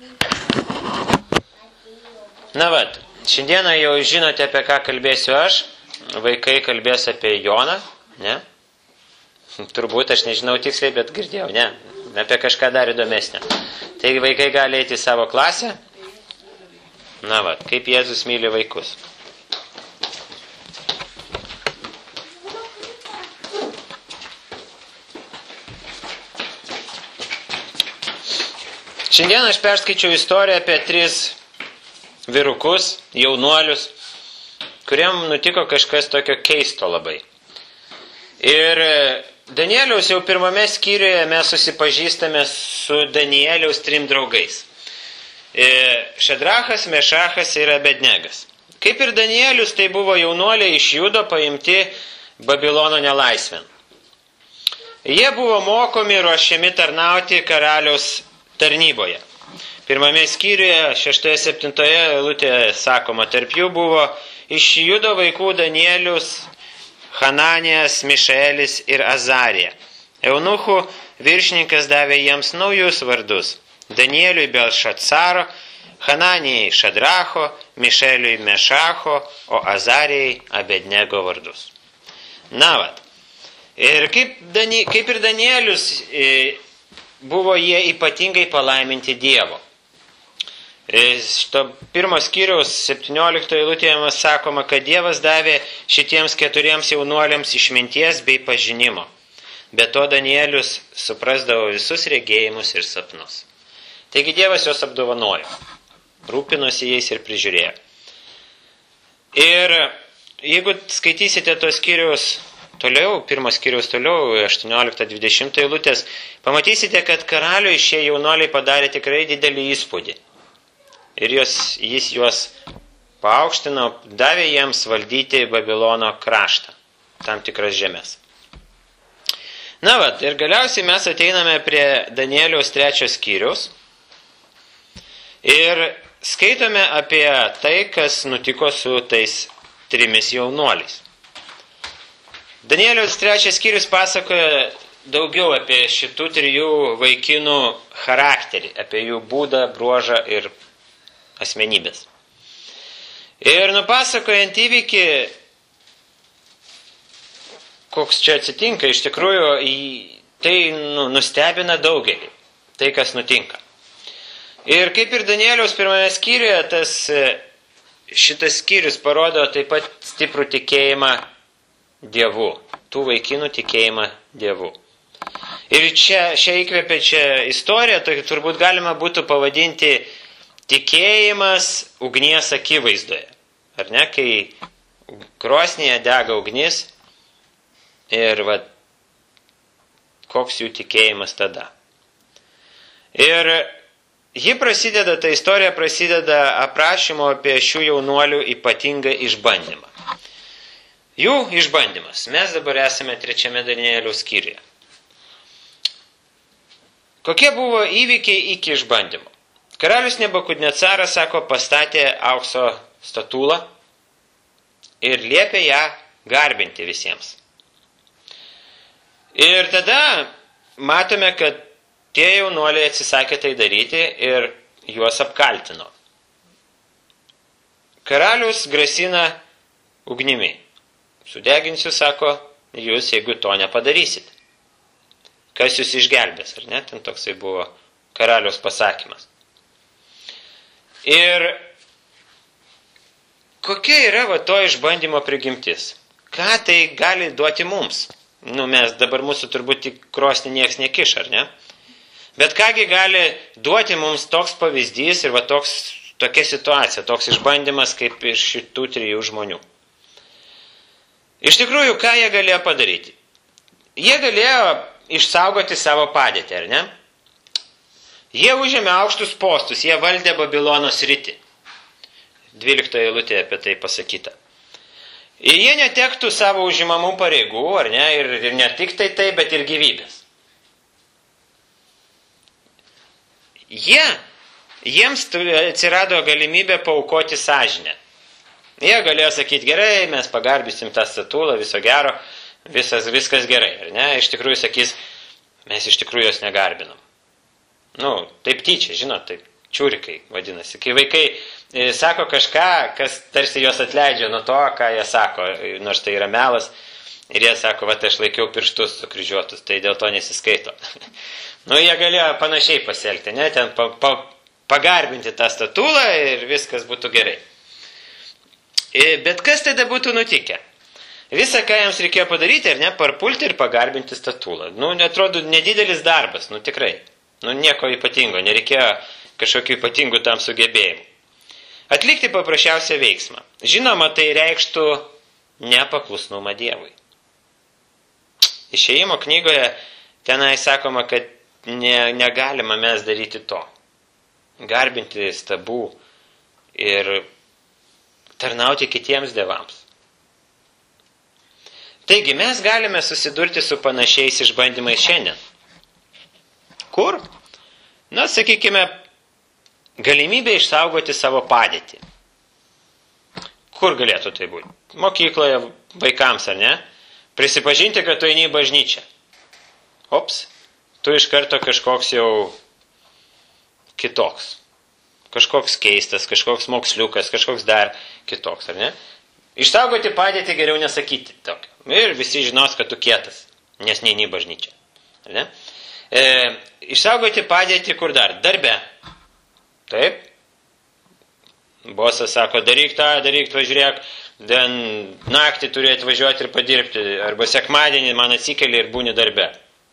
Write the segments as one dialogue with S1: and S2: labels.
S1: Na vat, šiandieną jau žinote, apie ką kalbėsiu aš. Vaikai kalbės apie Joną, ne? Turbūt, aš nežinau tiksliai, bet girdėjau, ne? Apie kažką dar įdomesnio. Taigi vaikai gali eiti į savo klasę. Na vat, kaip Jėzus myli vaikus. Šiandien aš perskaičiau istoriją apie 3 vyrukus, jaunuolius, kuriem nutiko kažkas tokio keisto labai. Ir Danieliaus jau pirmame skyriuje mes susipažįstame su Danieliaus 3 draugais. Šadrachas, Mešachas ir Abednegas. Kaip ir Danielius, tai buvo jaunuoliai iš Judo paimti Babilono nelaisvėn. Jie buvo mokomi ir ruošiami tarnauti karaliaus tarnyboje. Pirmame skyriuje, 6-7 eilutėje sakoma, tarp jų buvo iš Judo vaikų Danielius, Hananijas, Mišaelis ir Azarija. Eunuchų viršininkas davė jiems naujus vardus. Danieliui Belšatsaro, Hananijai Šadracho, Mišaeliui Mešacho, o Azarijai Abednego vardus. Na vat. Ir kaip ir Danielius, buvo jie ypatingai palaiminti Dievo. Šito 1 skyriaus 17 eilutėje sakoma, kad Dievas davė šitiems 4 jaunuoliams išminties bei pažinimo. Be to Danielius suprasdavo visus regėjimus ir sapnus. Taigi Dievas juos apdovanojo, rūpinosi jais ir prižiūrėjo. Ir jeigu skaitysite tos skyriaus toliau, 1 skyriaus toliau, 18-20 eilutės, pamatysite, kad karaliui šie jaunuoliai padarė tikrai didelį įspūdį. Ir jis juos paaukštino, davė jiems valdyti Babilono kraštą, tam tikras žemės. Na vat, ir galiausiai mes ateiname prie Danieliaus 3 skyriaus ir skaitome apie tai, kas nutiko su tais 3 jaunuoliais. Danieliaus 3 skyrius pasakoja daugiau apie šitų 3 vaikinų charakterį, apie jų būdą, bruožą ir asmenybės. Ir nupasakojant įvykį, koks čia atsitinka, iš tikrųjų tai nustebina daugelį, tai kas nutinka. Ir kaip ir Danieliaus 1 skyriuje, šitas skyrius parodo taip pat stiprų tikėjimą Dievu, tų vaikinų tikėjimą Dievu. Ir šią įkvepiančią istoriją turbūt galima būtų pavadinti tikėjimas ugnies akivaizdoje. Ar ne, kai krosnyje dega ugnis ir koks jų tikėjimas tada. Ir ta istorija prasideda aprašymo apie šių jaunuolių ypatingą išbandymą. Jų išbandymas. Mes dabar esame 3 Danieliaus skyriuje. Kokie buvo įvykiai iki išbandymo? Karalius Nebukadnecaras, sako, pastatė aukso statulą ir liepė ją garbinti visiems. Ir tada matome, kad tie jaunuoliai atsisakė tai daryti ir juos apkaltino. Karalius grasina ugnimi. Sudeginsiu, sako, jūs, jeigu to nepadarysit. Kas jūs išgelbės, ar ne? Ten toksai buvo karaliaus pasakymas. Ir kokia yra to išbandymo prigimtis? Ką tai gali duoti mums? Mes dabar mūsų turbūt į krosnį nieks nekiš, ar ne? Bet kągi gali duoti mums toks pavyzdys ir tokia situacija, toks išbandymas kaip iš šitų 3 žmonių. Iš tikrųjų, ką jie galėjo padaryti? Jie galėjo išsaugoti savo padėtį, ar ne? Jie užėmė aukštus postus, jie valdė Babilono sritį. 12 eilutėje apie tai pasakyta. Ir jie netektų savo užimamų pareigų, ar ne, ir ne tik tai, bet ir gyvybės. Jiems atsirado galimybė paaukoti sąžinę. Jie galėjo sakyti, gerai, mes pagarbysim tą statulą, viso gero, viskas gerai, ar ne? Iš tikrųjų sakys, mes iš tikrųjų jos negarbinam. Taip tyčia, žinot, taip čiūrikai vadinasi. Kai vaikai sako kažką, kas tarsi juos atleidžia nuo to, ką jie sako, nors tai yra melas. Ir jie sako, va, aš laikiau pirštus sukryžiuotus, tai dėl to nesiskaito. Jie galėjo panašiai pasielgti, ne, ten pagarbinti tą statulą ir viskas būtų gerai. Bet kas tada būtų nutikę? Visa, ką jiems reikėjo padaryti, ar ne, parpulti ir pagarbinti statulą. Atrodo, nedidelis darbas, tikrai. Nieko ypatingo, nereikėjo kažkokių ypatingų tam sugebėjimų. Atlikti paprasčiausią veiksmą. Žinoma, tai reikštų nepaklusnumą Dievui. Išėjimo knygoje tenai sakoma, kad negalima mes daryti to. Garbinti stabų ir tarnauti kitiems dievams. Taigi, mes galime susidurti su panašiais išbandymais šiandien. Kur? Sakykime, galimybė išsaugoti savo padėtį. Kur galėtų tai būti? Mokykloje vaikams, ar ne? Prisipažinti, kad tu eini į bažnyčią. Ops, tu iš karto kažkoks jau kitoks. Kažkoks keistas, kažkoks moksliukas, kažkoks dar kitoks, ar ne? Išsaugoti padėtį geriau nesakyti tokio. Ir visi žinos, kad tu kietas, nes neini į bažnyčią. Ar ne? Išsaugoti padėtį kur dar? Darbe. Taip? Bosas sako, daryk tą, važiūrėk, naktį turi atvažiuoti ir padirbti, arba sekmadienį man atsikeli ir būni darbe.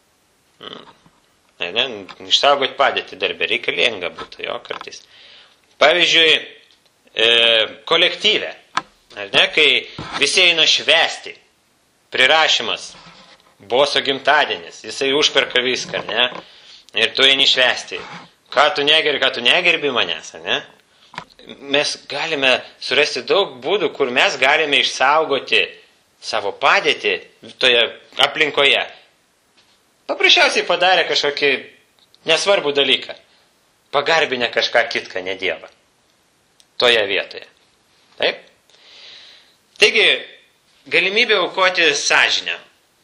S1: Išsaugoti padėtį darbe, reikalinga būtų jo kartais. Pavyzdžiui, kolektyve, ar ne, kai visi eina švęsti, prirašymas, boso gimtadienis, jisai užperka viską, ar ne, ir tu eini švęsti. Ką tu negerbi manęs, ar ne? Mes galime surasti daug būdų, kur mes galime išsaugoti savo padėtį toje aplinkoje. Paprasčiausiai padarė kažkokį nesvarbų dalyką. Pagarbinę kažką kitką, ne Dievą. Toje vietoje. Taip? Taigi, galimybė aukoti sąžinę.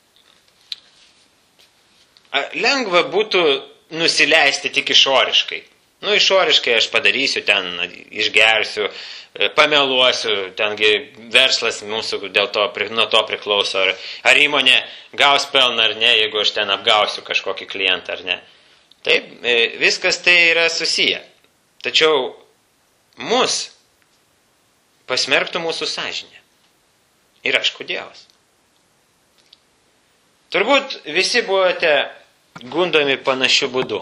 S1: Lengva būtų nusileisti tik išoriškai. Išoriškai aš padarysiu, ten išgersiu, pameluosiu, tengi verslas mūsų nuo to priklauso, ar įmonė gaus pelną ar ne, jeigu aš ten apgausiu kažkokį klientą ar ne. Taip, viskas tai yra susiję. Tačiau mus pasmerktų mūsų sąžinė. Ir aišku, Dievas. Turbūt visi buvote gundomi panašiu būdu.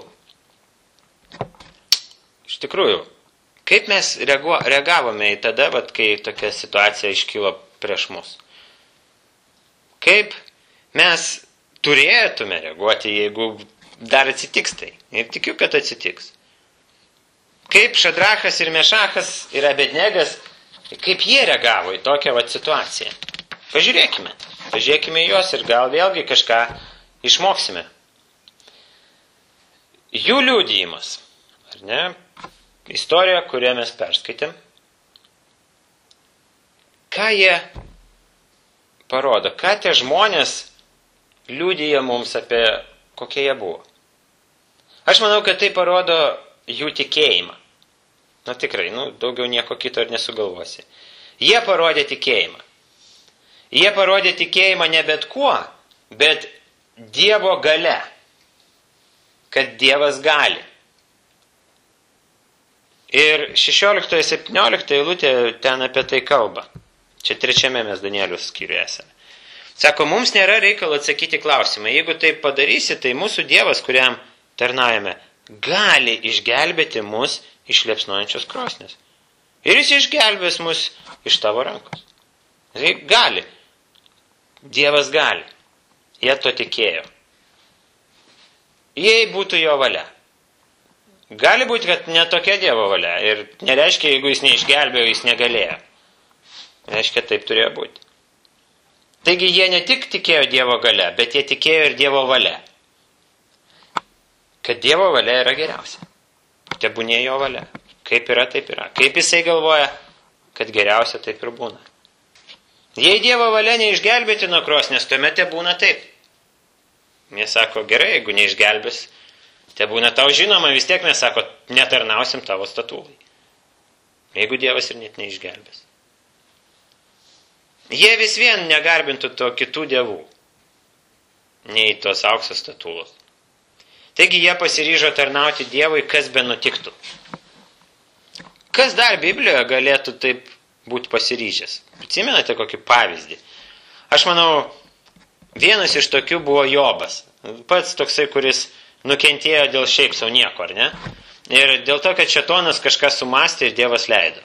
S1: Iš tikrųjų, kaip mes reagavome į tada, kai tokia situacija iškilo prieš mus? Kaip mes turėtume reaguoti, jeigu dar atsitiks tai? Ir tikiu, kad atsitiks. Kaip Šadrachas ir Mešachas ir Abednegas, kaip jie reagavo į tokią situaciją? Pažiūrėkime juos ir gal vėlgi kažką išmoksime. Jų liudijimas, ar ne? Istorija, kurią mes perskaitėm. Ką jie parodo? Ką tie žmonės liudija mums apie kokie jie buvo? Aš manau, kad tai parodo jų tikėjimą. Tikrai, daugiau nieko kito ir nesugalvosi. Jie parodė tikėjimą. Jie parodė tikėjimą ne bet kuo, bet Dievo galia. Kad Dievas gali. Ir 16-17 eilutė ten apie tai kalba. Čia 3 mes Danieliaus skyriuje esame. Sako, mums nėra reikalo atsakyti klausimą. Jeigu tai padarysi, tai mūsų Dievas, kuriam tarnaujame, gali išgelbėti mus iš liepsnojančios krosnės. Ir jis išgelbės mus iš tavo rankos. Tai gali. Dievas gali. Jie to tikėjo. Jei būtų jo valia. Gali būti, kad ne tokia Dievo valia. Ir nereiškia, jeigu jis neišgelbėjo, jis negalėjo. Reiškia, taip turėjo būti. Taigi jie ne tik tikėjo Dievo galia, bet jie tikėjo ir Dievo valia. Kad Dievo valia yra geriausia. Tebūnė jo valia. Kaip yra, taip yra. Kaip jisai galvoja, kad geriausia taip ir būna. Jei Dievo valia neišgelbėti nuo krosnės, tuomet tebūna taip. Jie sako, gerai, jeigu neišgelbės, tebūna tau žinoma, vis tiek mes sako, netarnausim tavo statulai. Jeigu Dievas ir net neišgelbės. Jie vis vien negarbintų to kitų dievų, nei tos aukso statulos. Taigi jie pasiryžo tarnauti Dievui, kas be nutiktų. Kas dar Biblijoje galėtų taip būti pasiryžęs? Atsimenate kokį pavyzdį? Aš manau, vienas iš tokių buvo Jobas. Pats toksai, kuris nukentėjo dėl šiaip savo nieko, ar ne? Ir dėl to, kad šėtonas kažką sumastė ir Dievas leido.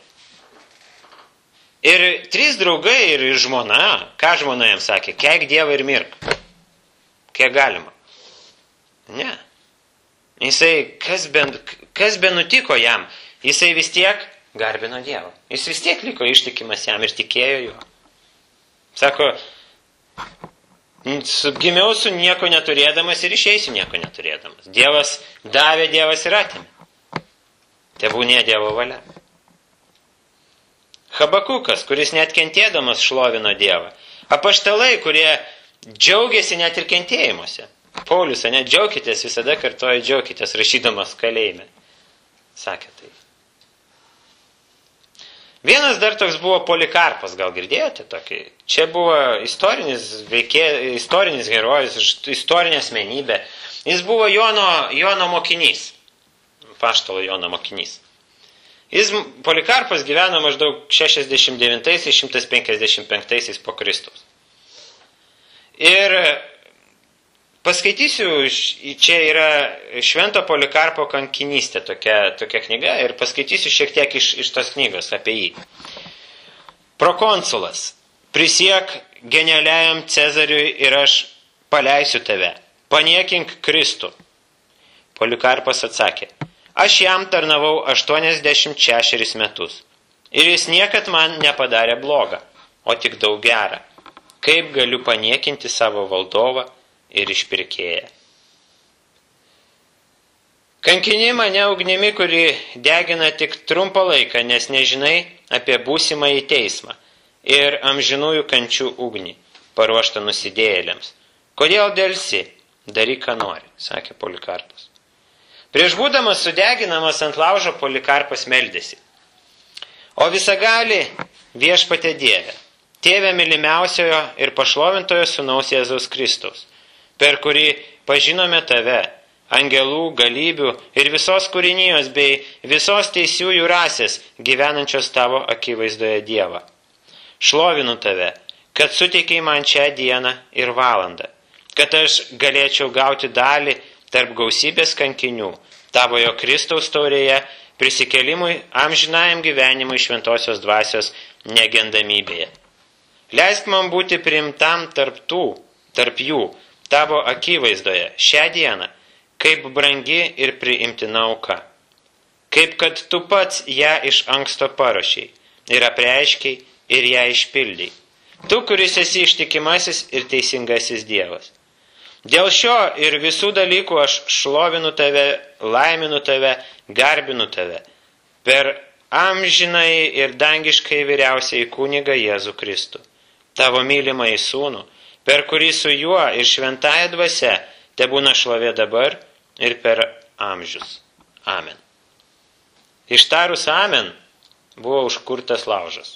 S1: Ir 3 draugai ir žmona, ką žmona jam sakė? Keik Dievą ir mirk. Kiek galima? Ne. Jisai, kas be nutiko jam? Jisai vis tiek garbino Dievą. Jis vis tiek liko ištikimas jam ir tikėjo juo. Sako, gimiau su nieko neturėdamas ir išeisiu nieko neturėdamas. Dievas davė, Dievas ir atėmė. Tebūnie Dievo valia. Habakukas, kuris net kentėdamas šlovino Dievą. Apaštalai, kurie džiaugiasi net ir kentėjimuose. Paulius, net džiaukitės, visada kartoja džiaukitės, rašydamas kalėjime. Sakė tai. Vienas dar toks buvo Polikarpas, gal girdėjote tokį? Čia buvo istorinis herojus, istorinė asmenybė. Jis buvo Jono mokinys. Apaštalo Jono mokinys. Polikarpas gyveno maždaug 69-155 po Kristaus. Ir paskaitysiu, čia yra Švento Polikarpo kankinystė, tokia knyga, ir paskaitysiu šiek tiek iš tos knygos apie jį. Prokonsulas, prisiek genialiajam Cezariui ir aš paleisiu tave, paniekink Kristų. Polikarpas atsakė, aš jam tarnavau 86 metus ir jis niekad man nepadarė blogą, o tik daug gerą. Kaip galiu paniekinti savo valdovą ir išpirkėją? Kankini mane ugnimi, kuri degina tik trumpą laiką, nes nežinai apie būsimąjį teismą ir amžinųjų kančių ugnį, paruoštą nusidėjėliams. Kodėl dėlsi? Daryk, ką nori, sakė Polikarpas. Prieš būdamas sudeginamas ant laužo Polikarpas meldėsi. O visagali viešpatie Dieve, Tėve mylimiausiojo ir pašlovintojo sūnaus Jėzaus Kristaus, per kurį pažinome tave, angelų, galybių ir visos kūrinijos bei visos teisiųjų rasės gyvenančios tavo akivaizdoje Dievą. Šlovinu tave, kad suteikiai man šią dieną ir valandą, kad aš galėčiau gauti dalį tarp gausybės kankinių, tavojo Kristaus taurėje, prisikelimui, amžinajam gyvenimui šventosios dvasios negendamybėje. Leisk man būti priimtam tarp jų, tavo akivaizdoje, šią dieną, kaip brangi ir priimtina auka. Kaip kad tu pats ją iš anksto paruošei ir apreiškiai ir ją išpildei. Tu, kuris esi ištikimasis ir teisingasis Dievas. Dėl šio ir visų dalykų aš šlovinu tave, laiminu tave, garbinu tave, per amžinai ir dangiškai vyriausiai kunigą Jėzų Kristų, tavo mylimąjį sūnų, per kurį su juo ir šventąja dvasia tebūna šlovė dabar ir per amžius. Amen. Ištarus amen buvo užkurtas laužas.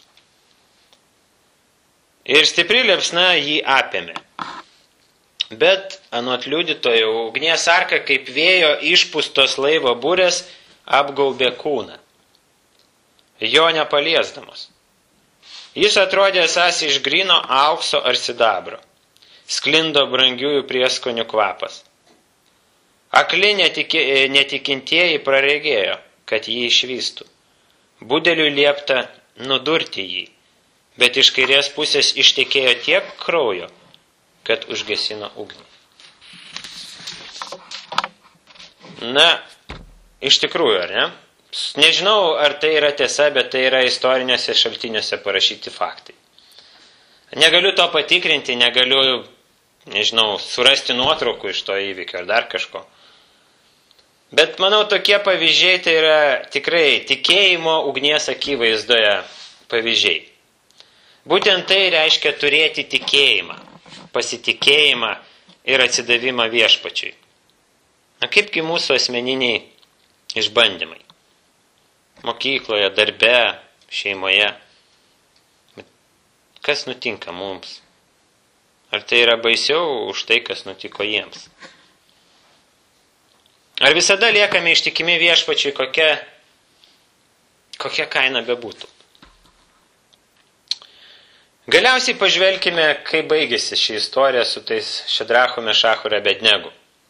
S1: Ir stipri liepsna jį apėmė. Bet anot liudytojų ugnies arka kaip vėjo išpūstos laivo burės apgaubė kūną, jo nepaliesdamas. Jis atrodė esąs iš gryno aukso ar sidabro, sklindo brangiųjų prieskonių kvapas. Akli netikintieji praregėjo, kad jį išvystų. Budeliui liepta nudurti jį, bet iš kairės pusės ištekėjo tiek kraujo, kad užgesino ugnį. Na, iš tikrųjų, ar ne? Nežinau, ar tai yra tiesa, bet tai yra istoriniuose šaltiniuose parašyti faktai. Negaliu to patikrinti, negaliu, surasti nuotraukų iš to įvykio ar dar kažko. Bet manau, tokie pavyzdžiai tai yra tikrai tikėjimo ugnies akivaizdoje pavyzdžiai. Būtent tai reiškia turėti tikėjimą, pasitikėjimą ir atsidavimą viešpačiui. Na kaipgi mūsų asmeniniai išbandymai. Mokykloje, darbe, šeimoje. Kas nutinka mums? Ar tai yra baisiau už tai, kas nutiko jiems? Ar visada liekame ištikimi viešpačiui, kokia kaina bebūtų? Galiausiai pažvelkime, kaip baigėsi ši istorija su tais Šedrachu, Mešachu ir Abednego.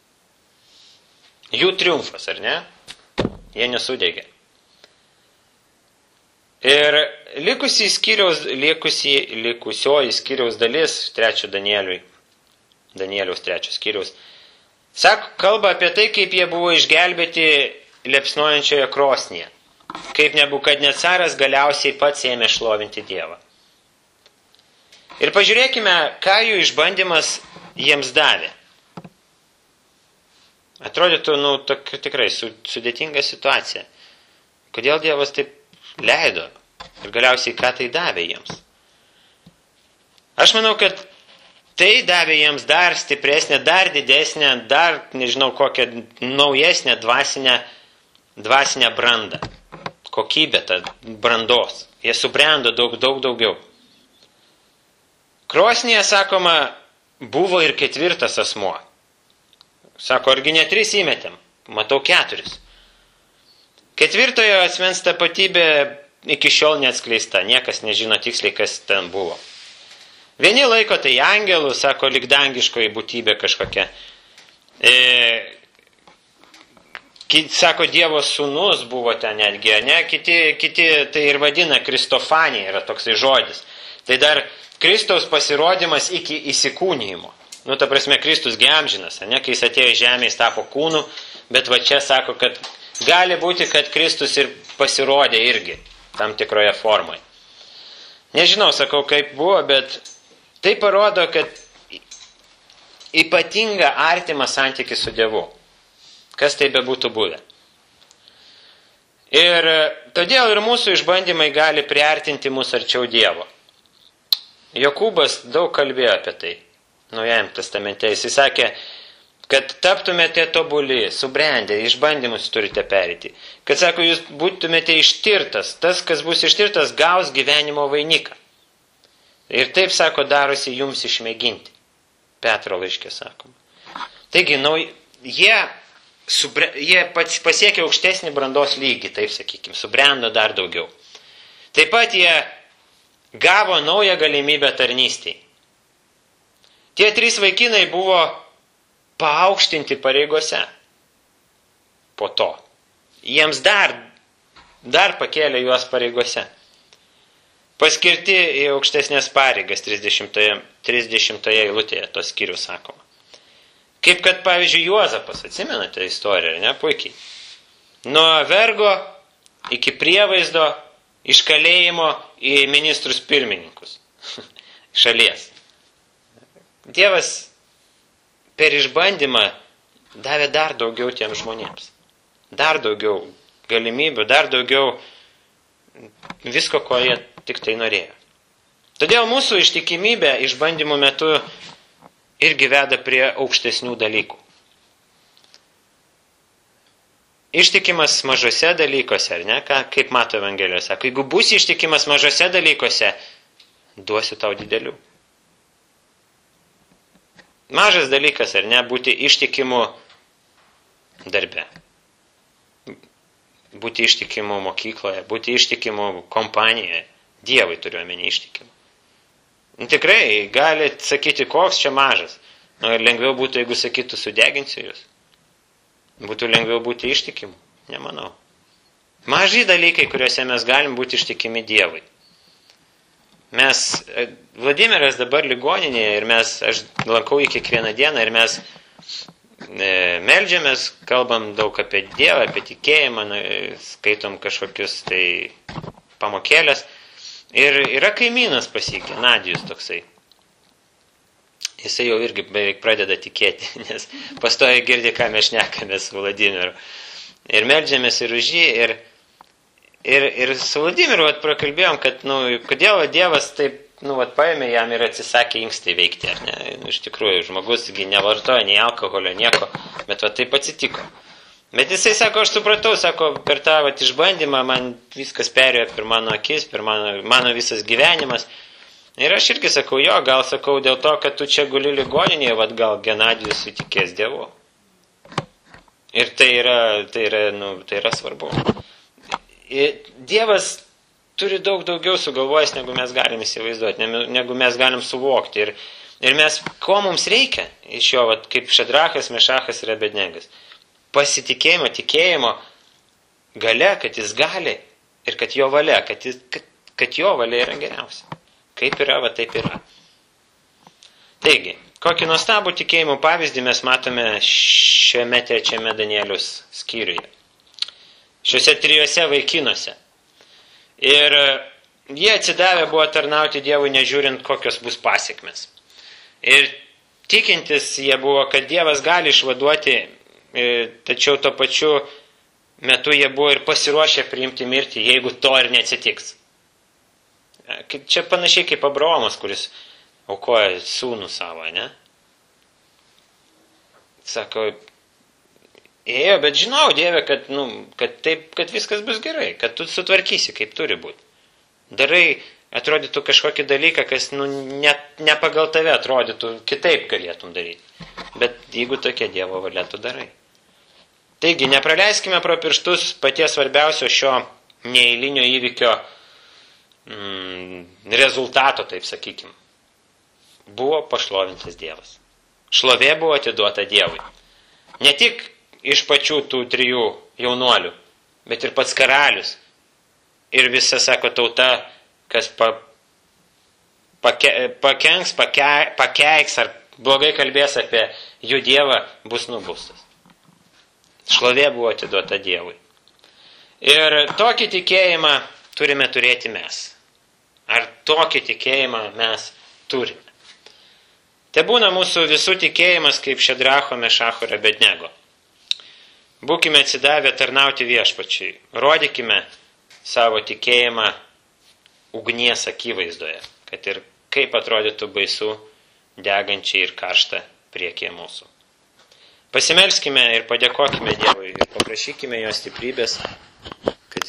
S1: Jų triumfas, ar ne? Jie nesudegė. Ir likusioji skyriaus dalis, Danieliaus 3 skyriaus, kalba apie tai, kaip jie buvo išgelbėti liepsnojančioje krosnyje. Kaip Nebukadnecaras galiausiai pats ėmė šlovinti Dievą. Ir pažiūrėkime, ką jų išbandymas jiems davė. Atrodytų, tikrai sudėtinga situacija. Kodėl Dievas taip leido? Ir galiausiai, ką tai davė jiems? Aš manau, kad tai davė jiems dar stipresnę, dar didesnę, dar, nežinau, kokią naujesnę dvasinę brandą. Kokybę tą brandos. Jie subrendo daug daugiau. Krosnyje, sakoma, buvo ir 4 asmuo. Sako, argi ne 3 įmetėm? Matau 4. 4 asmens tapatybė iki šiol neatskleista. Niekas nežino tiksliai, kas ten buvo. Vieni laiko tai angelų, sako, lyg dangiškoji būtybė kažkokia. Sako, Dievo sūnus buvo ten netgi, ne? Kiti tai ir vadina Kristofanija, yra toksai žodis. Tai dar Kristaus pasirodymas iki įsikūnijimo. Ta prasme, Kristus amžinas, ne? Kai jis atėjo į žemę, jis tapo kūnu, bet va čia sako, kad gali būti, kad Kristus ir pasirodė irgi tam tikroje formoje. Nežinau, sakau, kaip buvo, bet tai parodo, kad ypatinga artima santykis su Dievu. Kas tai bebūtų buvę. Ir todėl ir mūsų išbandymai gali priartinti mus arčiau Dievo. Jokūbas daug kalbėjo apie tai. Naujajame testamente jis sakė, kad taptumėte tobuli, subrendę, išbandymus turite perėti. Kad, sako, jūs būtumėte ištirtas. Tas, kas bus ištirtas, gaus gyvenimo vainiką. Ir taip, sako, darosi jums išmėginti. Petro laiške sakoma. Taigi, jie pasiekė aukštesnį brandos lygį, taip sakykime, subrendo dar daugiau. Taip pat jie gavo naują galimybę tarnystei. Tie 3 vaikinai buvo paaukštinti pareigose. Po to. Jiems dar pakėlė juos pareigose. Paskirti į aukštesnės pareigas 30 eilutėje tos skyrius sakoma. Kaip kad, pavyzdžiui, Juozapas, atsimenate istoriją, ne, puikiai. Nuo vergo iki prievaizdo, iš kalėjimo į ministrus pirmininkus. Šalies. Dievas per išbandymą davė dar daugiau tiems žmonėms. Dar daugiau galimybių, dar daugiau visko, ko jie tik tai norėjo. Todėl mūsų ištikimybė išbandymų metu irgi veda prie aukštesnių dalykų. Ištikimas mažose dalykuose, ar ne? Kaip mato Evangelijos, sako, jeigu būsi ištikimas mažose dalykuose, duosiu tau didelių. Mažas dalykas, ar ne, būti ištikimu darbe. Būti ištikimu mokykloje, būti ištikimu kompanijoje. Dievui turiu omeny ištikimu. Tikrai, gali sakyti, koks čia mažas. Lengviau būtų, jeigu sakytų, sudeginsiu jūs. Būtų lengviau būti ištikimu? Nemanau. Maži dalykai, kuriuose mes galim būti ištikimi Dievui. Vladimiras dabar ligoninėje ir aš lankau jį kiekvieną dieną ir mes meldžiamės, kalbam daug apie Dievą, apie tikėjimą, skaitom kažkokius tai pamokėlės. Ir yra kaimynas pasikė, Nadijus toksai. Jisai jau irgi beveik pradeda tikėti, nes pastoja girdi, ką mes šnekamės su Vladimiru. Ir meldžiamės ir už jį, ir su Vladimiru prakalbėjom, kad, kodėl Dievas taip, paėmė jam ir atsisakė inkstai veikti, ar ne? Iš tikrųjų, žmogus nevartoja nei alkoholio, nieko, bet taip atsitiko. Bet jisai sako, aš supratau, sako, per tą išbandymą man viskas perėjo per mano akis, per mano visas gyvenimas. Ir aš irgi sakau, jo, gal sakau dėl to, kad tu čia guli ligoninėje, gal Genadijus sutikės Dievu. Ir tai yra svarbu. Ir Dievas turi daug daugiau sugalvojęs, negu mes galim įsivaizduoti, negu mes galim suvokti. Ir mes, ko mums reikia iš jo, kaip Šadrachas, Mešachas ir Abednegas. Pasitikėjimo, tikėjimo gale, kad jis gali ir kad jo valia, kad jo valia yra geriausia. Kaip yra, taip yra. Taigi, kokį nuostabų tikėjimo pavyzdį mes matome šiame trečiame Danieliaus skyriuje. Šiuose 3 vaikinuose. Ir jie atsidavę buvo tarnauti Dievui, nežiūrint, kokios bus pasiekmes. Ir tikintis jie buvo, kad Dievas gali išvaduoti, tačiau tuo pačiu metu jie buvo ir pasiruošę priimti mirtį, jeigu to ir neatsitiks. Čia panašiai kaip Abraomas, kuris aukoja sūnų savo, ne? Sako, ėjo, bet žinau, Dieve, kad viskas bus gerai, kad tu sutvarkysi, kaip turi būti. Darai, atrodytų kažkokį dalyką, kas ne pagal tave atrodytų, kitaip galėtum daryti. Bet jeigu tokia Dievo valia, tu darai. Taigi, nepraleiskime pro pirštus paties svarbiausio šio neeilinio įvykio rezultato, taip sakykim. Buvo pašlovintas Dievas. Šlovė buvo atiduota Dievui. Ne tik iš pačių tų 3 jaunuolių, bet ir pats karalius. Ir visa, sako, tauta, kas pakenks, pakeiks ar blogai kalbės apie jų Dievą, bus nubaustas. Šlovė buvo atiduota Dievui. Ir tokį tikėjimą turime turėti mes. Ar tokį tikėjimą mes turime? Te būna mūsų visų tikėjimas kaip Šadracho, Mešacho ir Abednego. Būkime atsidavę tarnauti viešpačiui. Rodykime savo tikėjimą ugnies akivaizdoje, kad ir kaip atrodytų baisu, degančiai ir karšta priekyje mūsų. Pasimelskime ir padėkokime Dievui ir paprašykime jo stiprybės